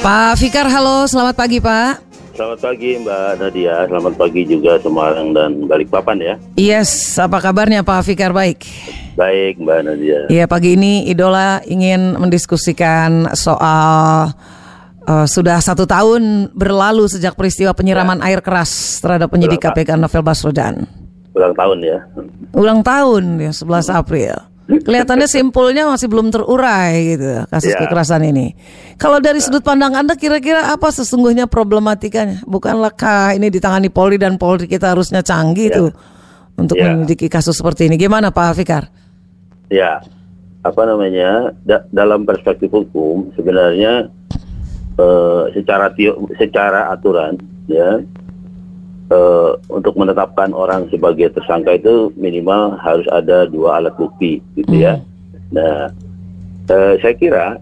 Pak Fikar, halo, selamat pagi Pak. Selamat pagi Mbak Nadia, selamat pagi juga Semarang dan Balikpapan ya. Yes, apa kabarnya Pak Fikar? Baik. Baik Mbak Nadia. Iya, pagi ini Idola ingin mendiskusikan soal sudah 1 tahun berlalu sejak peristiwa penyiraman air keras terhadap penyidik KPK Novel Baswedan. Ulang tahun ya. Ulang tahun ya, 11 April. Kelihatannya simpulnya masih belum terurai gitu kasus kekerasan ini. Kalau dari sudut pandang Anda kira-kira apa sesungguhnya problematikanya? Bukanlah ini ditangani Polri dan Polri kita harusnya canggih tuh untuk menyelidiki kasus seperti ini. Gimana Pak Fikar? Ya, dalam perspektif hukum sebenarnya secara aturan ya, untuk menetapkan orang sebagai tersangka itu minimal harus ada 2 alat bukti gitu ya. Nah, saya kira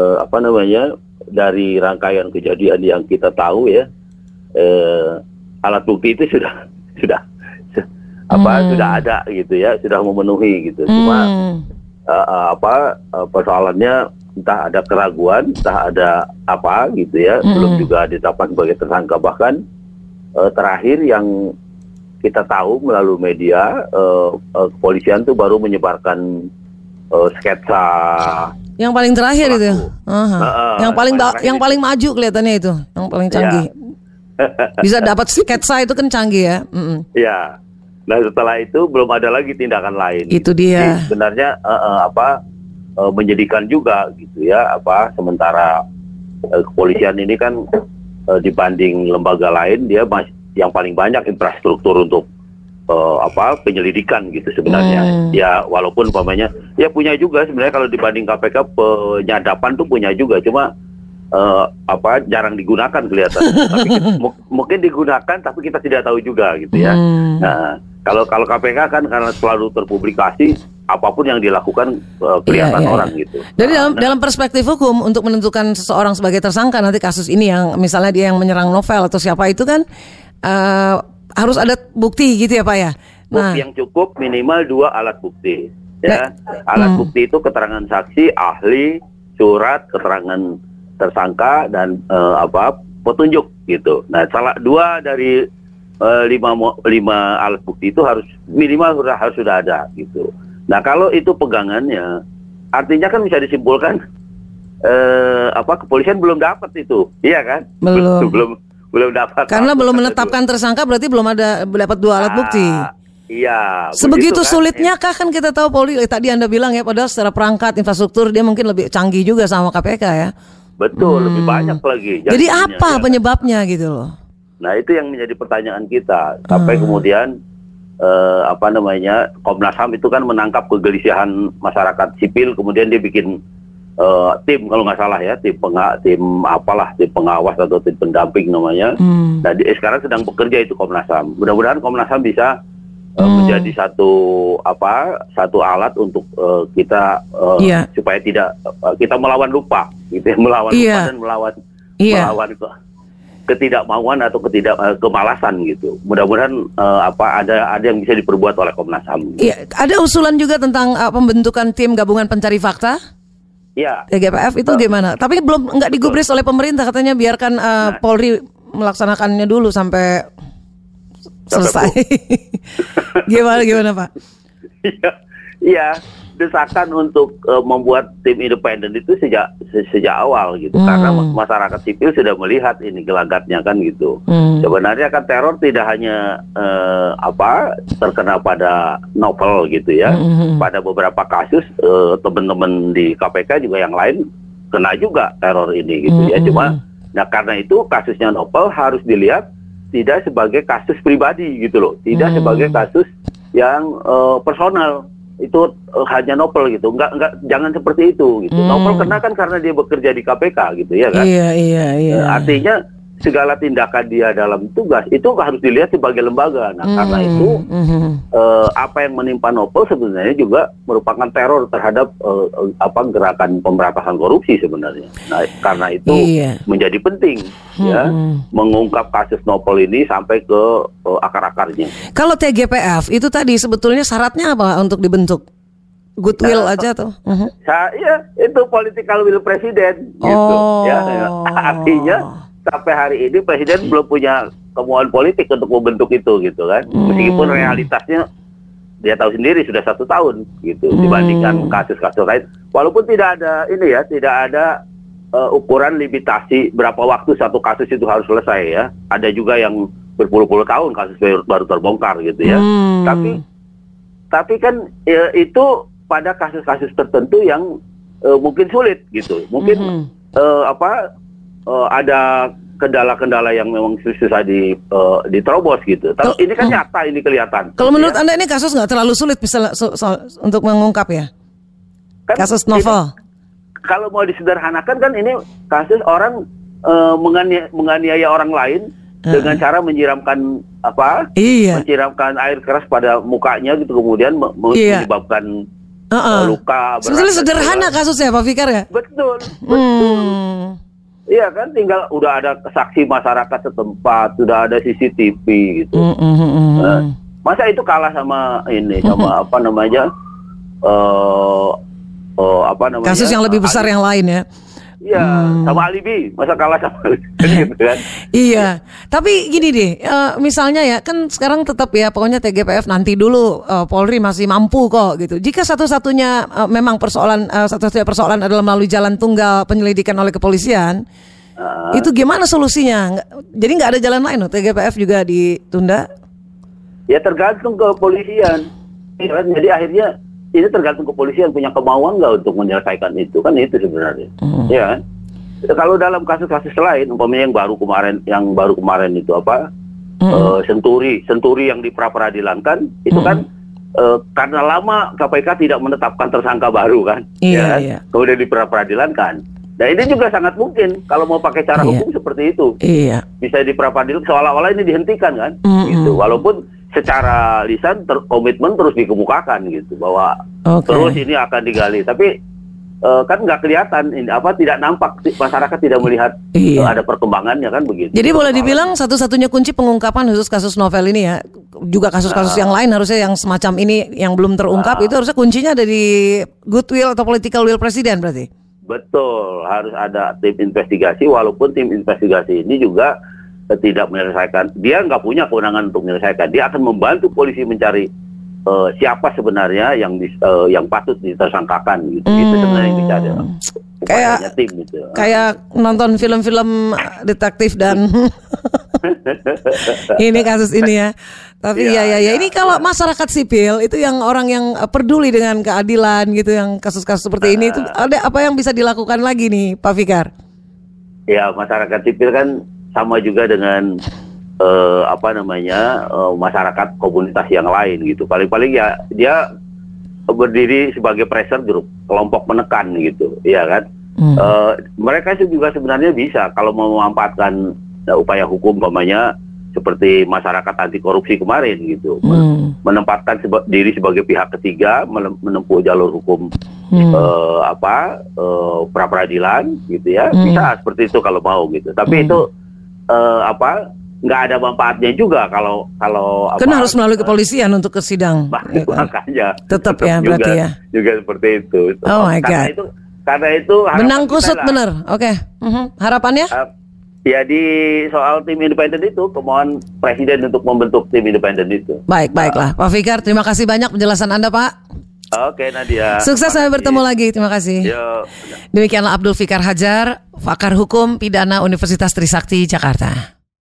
dari rangkaian kejadian yang kita tahu ya, alat bukti itu sudah ada gitu ya, sudah memenuhi gitu. Cuma persoalannya entah ada keraguan, entah ada apa gitu ya, belum juga ditetapkan sebagai tersangka. Bahkan terakhir yang kita tahu melalui media, kepolisian tuh baru menyebarkan sketsa. Yang paling terakhir pelaku. Itu, yang paling maju kelihatannya itu, yang paling canggih. Bisa dapat sketsa itu kan canggih ya. Ya. Nah setelah itu belum ada lagi tindakan lain. Itu dia. Jadi, sebenarnya menyedihkan juga gitu ya. Sementara kepolisian ini kan dibanding lembaga lain dia yang paling banyak infrastruktur untuk penyelidikan gitu sebenarnya. Ya walaupun umpamanya ya punya juga sebenarnya kalau dibanding KPK penyadapan tuh punya juga, cuma jarang digunakan kelihatan. Tapi mungkin digunakan tapi kita tidak tahu juga gitu ya. Nah, kalau KPK kan karena selalu terpublikasi, apapun yang dilakukan kelihatan orang gitu. Jadi dalam perspektif hukum untuk menentukan seseorang sebagai tersangka nanti kasus ini yang misalnya dia yang menyerang Novel atau siapa itu kan harus ada bukti gitu ya Pak ya. Bukti yang cukup minimal 2 alat bukti ya. Alat bukti itu keterangan saksi, ahli, surat, keterangan tersangka dan petunjuk gitu. Nah, salah 2 dari 5 alat bukti itu harus minimal harus sudah ada gitu. Nah kalau itu pegangannya, artinya kan bisa disimpulkan kepolisian belum dapat itu, iya kan? Belum dapat. Karena belum menetapkan tersangka berarti belum dapat 2 alat bukti. Iya. Sebegitu sulitnya kah? Kan kita tahu Polri tadi Anda bilang ya, padahal secara perangkat infrastruktur dia mungkin lebih canggih juga sama KPK ya. Betul, lebih banyak lagi. Jadi apa penyebabnya gitu loh? Nah itu yang menjadi pertanyaan kita. Sampai kemudian Komnas HAM itu kan menangkap kegelisahan masyarakat sipil, kemudian dia bikin tim kalau nggak salah ya, tim pengawas atau tim pendamping namanya. Nah sekarang sedang bekerja itu Komnas HAM. Mudah-mudahan Komnas HAM bisa menjadi satu alat untuk kita supaya tidak kita melawan lupa gitu ya, melawan lupa dan melawan ketidakmauan atau kemalasan gitu. Mudah-mudahan ada yang bisa diperbuat oleh Komnas HAM. Iya, ada usulan juga tentang pembentukan tim gabungan pencari fakta. Iya. TGPF itu gimana? Tapi nggak digubris oleh pemerintah, katanya biarkan Polri melaksanakannya dulu sampai selesai. Gimana Pak? Iya. Desakan untuk membuat tim independen itu sejak awal gitu, karena masyarakat sipil sudah melihat ini gelagatnya kan gitu. Sebenarnya kan teror tidak hanya terkena pada Novel gitu ya, pada beberapa kasus teman-teman di KPK juga yang lain kena juga teror ini gitu ya. Cuma karena itu kasusnya Novel harus dilihat tidak sebagai kasus pribadi gitu loh, tidak sebagai kasus yang personal. Itu hanya Novel gitu, jangan seperti itu gitu. Novel kena kan karena dia bekerja di KPK gitu ya kan. Iya. Artinya segala tindakan dia dalam tugas itu harus dilihat sebagai lembaga. Nah karena itu apa yang menimpa Novel sebenarnya juga merupakan teror terhadap gerakan pemberantasan korupsi sebenarnya. Nah karena itu menjadi penting ya mengungkap kasus Novel ini sampai ke akar-akarnya. Kalau TGPF itu tadi sebetulnya syaratnya apa untuk dibentuk? goodwill aja tuh. Iya, itu political will presiden gitu ya. Artinya sampai hari ini presiden belum punya kemauan politik untuk membentuk itu gitu kan. Meskipun realitasnya dia tahu sendiri sudah 1 tahun gitu dibandingkan kasus-kasus lain. Walaupun tidak ada ukuran limitasi berapa waktu satu kasus itu harus selesai ya. Ada juga yang berpuluh-puluh tahun kasus baru terbongkar gitu ya. Tapi kan itu pada kasus-kasus tertentu yang mungkin sulit gitu. Mungkin ada kendala-kendala yang memang susah diterobos gitu. Tapi ini kan nyata, ini kelihatan. Kalau menurut Anda ini kasus nggak terlalu sulit misalnya untuk mengungkap ya? Kan kasus novel. Kalau mau disederhanakan kan ini kasus orang menganiaya orang lain dengan cara menyiramkan menyiramkan air keras pada mukanya gitu, kemudian menyebabkan luka. Sebetulnya sederhana kasusnya Pak Fikar ya? Betul. Iya kan, tinggal udah ada saksi masyarakat setempat, sudah ada CCTV gitu. Masa itu kalah sama kasus yang lebih besar yang lain ya? Iya, sama alibi, masa kalah sama alibi gitu kan? Iya, tapi gini deh, misalnya ya kan sekarang tetap ya pokoknya TGPF nanti dulu, Polri masih mampu kok gitu. Jika satu-satunya memang satu-satunya persoalan adalah melalui jalan tunggal penyelidikan oleh kepolisian, itu gimana solusinya? Jadi nggak ada jalan lain, TGPF juga ditunda? Ya tergantung ke kepolisian. Jadi akhirnya ini tergantung kepolisian punya kemauan nggak untuk menyelesaikan itu, kan itu sebenarnya. Ya kan? Kalau dalam kasus-kasus lain, umpamanya yang baru kemarin itu Senturi yang diperadilankan itu kan karena lama KPK tidak menetapkan tersangka baru kan, kemudian diperadilankan. Nah ini juga sangat mungkin kalau mau pakai cara hukum seperti itu, bisa diperadilan seolah-olah ini dihentikan kan, gitu. Walaupun secara lisan komitmen terus dikemukakan gitu bahwa terus ini akan digali, tapi kan nggak kelihatan tidak nampak, masyarakat tidak melihat ada perkembangannya kan begitu. Jadi boleh dibilang satu-satunya kunci pengungkapan khusus kasus novel ini ya, juga kasus-kasus yang lain harusnya yang semacam ini yang belum terungkap itu harusnya kuncinya ada di goodwill atau political will presiden berarti. Betul, harus ada tim investigasi, walaupun tim investigasi ini juga tidak menyelesaikan, dia nggak punya kewenangan untuk menyelesaikan, dia akan membantu polisi mencari siapa sebenarnya yang patut ditersangkakan gitu. Itu sebenarnya yang dicari. Kayak nonton film-film detektif dan ini kasus ini ya. Tapi ya ini kalau masyarakat sipil itu yang orang yang peduli dengan keadilan gitu, yang kasus-kasus seperti ini itu ada apa yang bisa dilakukan lagi nih Pak Fikar? Ya masyarakat sipil kan sama juga dengan masyarakat komunitas yang lain gitu. Paling-paling ya dia berdiri sebagai pressure group, kelompok menekan gitu, ya kan? Mereka juga sebenarnya bisa kalau mau memanfaatkan upaya hukum umpamanya seperti masyarakat anti korupsi kemarin gitu, menempatkan diri sebagai pihak ketiga, menempuh jalur hukum pra peradilan gitu ya, bisa seperti itu kalau mau gitu. Tapi itu nggak ada manfaatnya juga kalau kan harus melalui kepolisian untuk ke sidang. Makanya tetap ya berarti ya juga seperti itu. Oh my God. Karena itu benang kusut bener. Oke. Harapannya? Ya di soal tim independen itu, kemauan presiden untuk membentuk tim independen itu. Baiklah Pak Fikar, terima kasih banyak penjelasan Anda Pak. Oke Nadia. Sukses sampai bertemu lagi, terima kasih. Demikianlah Abdul Fikar Hajar, pakar hukum pidana Universitas Trisakti Jakarta.